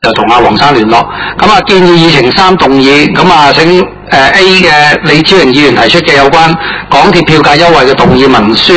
就同阿黃生聯絡。咁啊建議議程3動議，咁啊請A 嘅李超榮議員提出嘅有關港鐵票價優惠嘅動議文書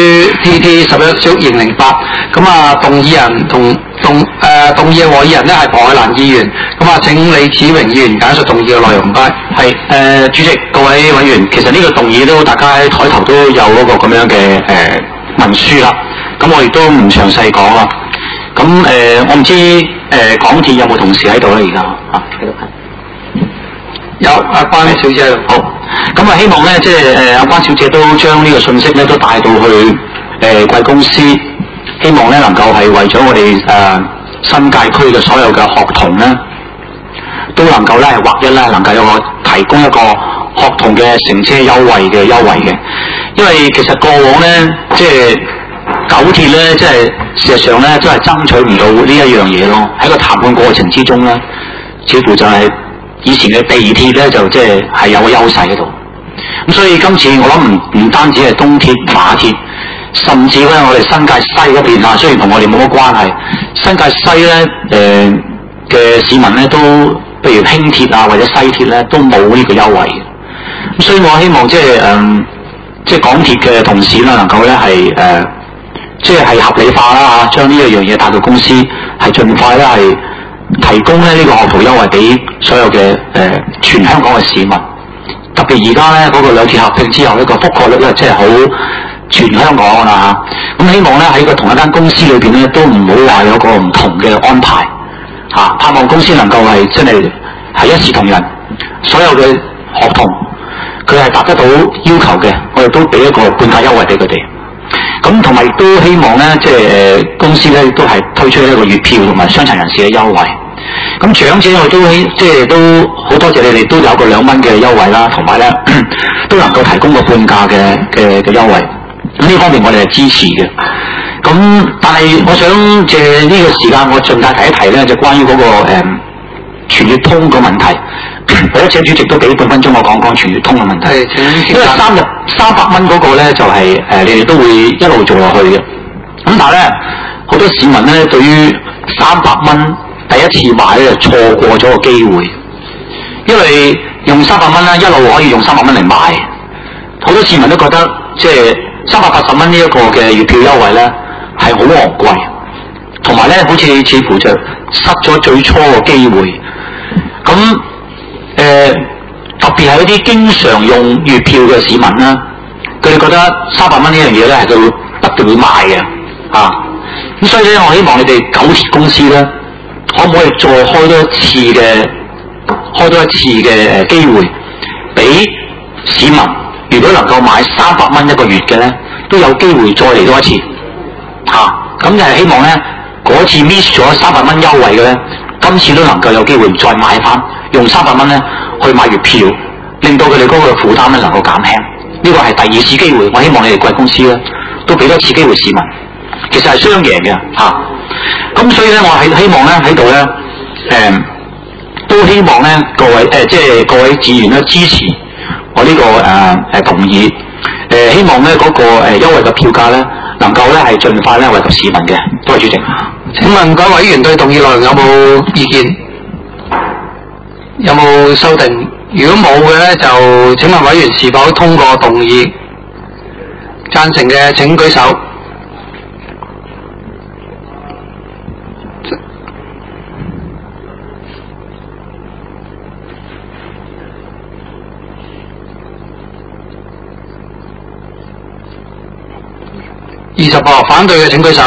TT11/2008，咁啊動議人動議嘅和議人呢係龐愛蘭議員，咁啊請李超榮議員簡述動議嘅內容。係主席各位委員，其實呢個動議都大家喺台頭都有嗰個咁樣嘅文書啦，咁我亦都唔詳細講啦。咁我唔知港鐵有冇同事喺度咧？而家喺度有阿關小姐喺度。好，咁啊希望咧即係阿關小姐都將呢個信息咧都帶到去貴公司，希望咧能夠係為咗我哋新界區嘅所有嘅學童咧，都能夠咧係劃一咧能夠有個提供一個學童嘅乘車優惠嘅，因為其實過往咧即係九鐵咧即係事實上咧都係爭取唔到呢一樣嘢咯，喺個談判過程之中咧，似乎就係以前嘅地鐵咧就即係有個優勢喺度，咁所以今次我諗唔單止係東鐵、馬鐵，甚至咧我哋新界西嗰邊啊，雖然同我哋冇乜關係，新界西咧嘅市民咧都譬如輕鐵啊或者西鐵咧都冇呢個優惠嘅，咁所以我希望即係港鐵嘅同事啦，能夠咧係即係合理化啦嚇，將呢一樣嘢帶到公司，係盡快咧係提供咧呢個學徒優惠俾所有嘅全香港嘅市民。特別而家咧嗰個兩鐵合併之後呢個覆蓋率咧即係好全香港啦嚇。咁希望咧喺個同一間公司裏邊咧都唔好話有個唔同嘅安排嚇，盼望公司能夠係真係一視同仁，所有嘅學童佢係達得到要求嘅，我哋都俾一個半價優惠俾佢哋。咁同埋都希望咧，即係公司咧都係推出一個月票同埋傷殘人士嘅優惠。咁長者我都即係都好多謝你哋都有個2蚊嘅優惠啦，同埋咧都能夠提供個半價嘅優惠。咁呢方面我哋係支持嘅。咁但係我想借呢個時間，我順帶提一提咧，就關於嗰個全月通個問題。或者請主席都俾半分鐘我講講全月通嘅問題。因為300蚊嗰個咧就係你哋都會一路做落去嘅。咁但係咧好多市民咧對於300蚊第一次買咧錯過咗個機會，因為用300蚊咧一路可以用300蚊嚟買，好多市民都覺得即係380蚊呢一個嘅月票優惠咧係好昂貴，同埋咧好似乎就失咗最初個機會。咁特別係嗰啲經常用月票嘅市民啦，佢哋覺得300蚊呢樣嘢咧係佢會不斷會買嘅咁所以咧，我希望你哋九鐵公司咧，可唔可以再開多一次嘅機會，俾市民如果能夠買300蚊一個月嘅咧，都有機會再嚟多一次咁就係希望咧嗰次 miss 咗300蚊優惠嘅咧，今次都能夠有機會再買翻，用300蚊咧去買月票，令到佢哋嗰個負擔咧能夠減輕。呢個係第二次機會，我希望你哋貴公司咧都俾多次機會市民，其實係雙贏嘅咁所以咧，我係希望咧喺度咧都希望咧各位即係各位議員咧支持我呢個同意希望咧嗰個優惠嘅票價咧能夠咧係盡快咧惠及市民嘅。多謝主席。請問各位委員對動議內容有冇意見？有冇修訂？如果冇嘅咧，就請問委員是否通過動議？贊成嘅請舉手。20個，反對嘅請舉手。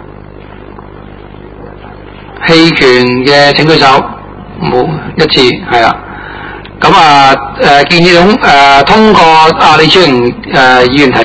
棄權嘅請舉手。冇一次，係啦。咁建議通過李超榮議員提